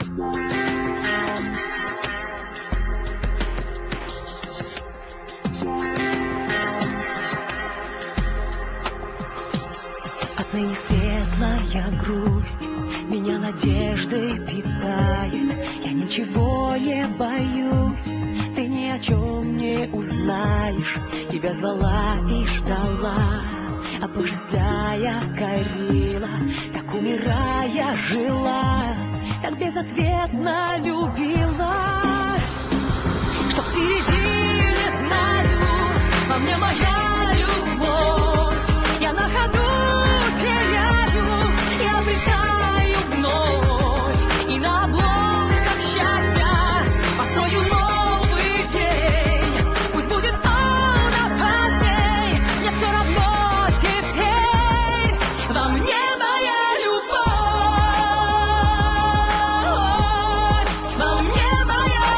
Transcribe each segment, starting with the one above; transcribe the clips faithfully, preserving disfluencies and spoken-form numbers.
Отныне светлая грусть меня надеждой питает. Я ничего не боюсь, ты ни о чем не узнаешь. Тебя звала и ждала, обожествляя, корила, так умирая жила, так безответно любила. Что впереди, не знаю, во мне моя любовь. Я на ходу теряю и обретаю вновь, и на обломках счастья построю новый день. Пусть будет он опасней, мне все равно теперь. Во мне моя любовь, во мне моя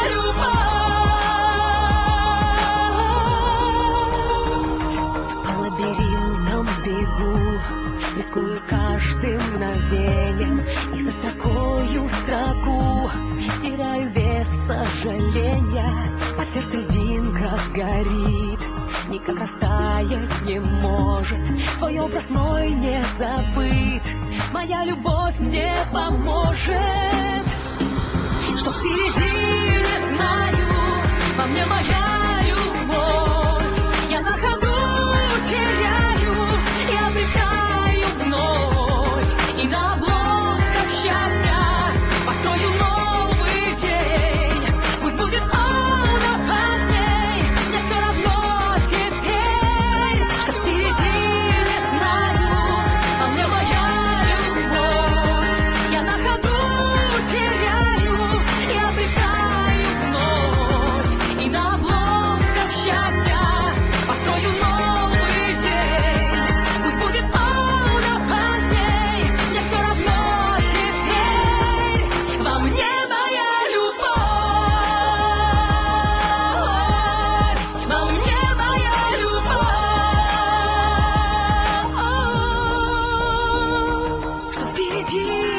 любовь. По лабиринтам бегу, рискую каждым мгновением, и за строкою строку теряю без сожаления. Под сердце льдинка горит, никак растаять не может. Твой образ мой не забыт, моя любовь мне поможет. Что впереди, не знаю, во мне моя любовь. Я на ходу теряю и обретаю вновь, и на обломках счастья построю новый день. Пусть будет он опасней, мне все равно теперь. Что впереди, не знаю, во мне моя любовь. Я на ходу теряю и обретаю вновь, и на обломках счастья построю новый день. Пусть будет он опасней, мне все равно теперь. Во мне моя любовь, во мне моя любовь. Что впереди,